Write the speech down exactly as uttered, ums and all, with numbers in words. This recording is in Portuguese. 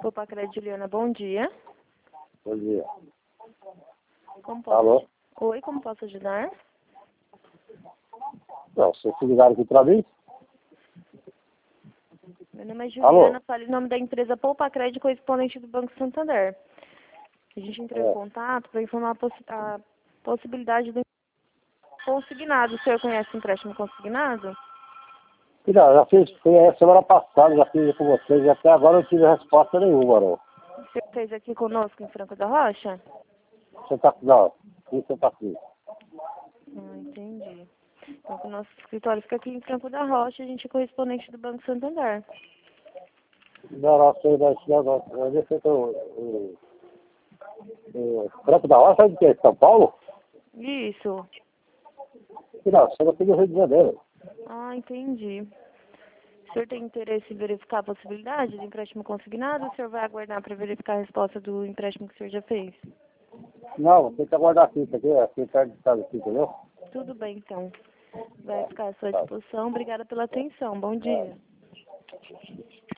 Poupa-Crédito, Juliana, bom dia. Bom dia. Como posso... Alô? Oi, como posso ajudar? Não, vocês se ligaram aqui pra mim? Meu nome é Alô? Juliana, falo em nome da empresa Poupa-Crédito, correspondente do Banco Santander. A gente entrou É. em contato para informar a, possi a possibilidade do consignado. O senhor conhece o empréstimo consignado? Não, já fiz, foi a semana passada, já fiz com vocês, e até agora eu não tive resposta nenhuma, não. O senhor fez aqui conosco em Franco da Rocha? Você tá, não, isso tá aqui. Ah, entendi. Então, o nosso escritório fica aqui em Franco da Rocha, a gente é correspondente do Banco Santander. Não, não, sei, não, não, não, eu nem sei que eu... o Franco da Roça, sabe de que? São Paulo? Isso. Não, você não tem no Rio de Janeiro. Ah, entendi. O senhor tem interesse em verificar a possibilidade de empréstimo consignado ou o senhor vai aguardar para verificar a resposta do empréstimo que o senhor já fez? Não, tem que aguardar aqui, isso aqui, aqui perto de casa, aqui, entendeu? Tudo bem, então. Vai ficar à sua Tá. disposição. Obrigada pela atenção. Bom dia.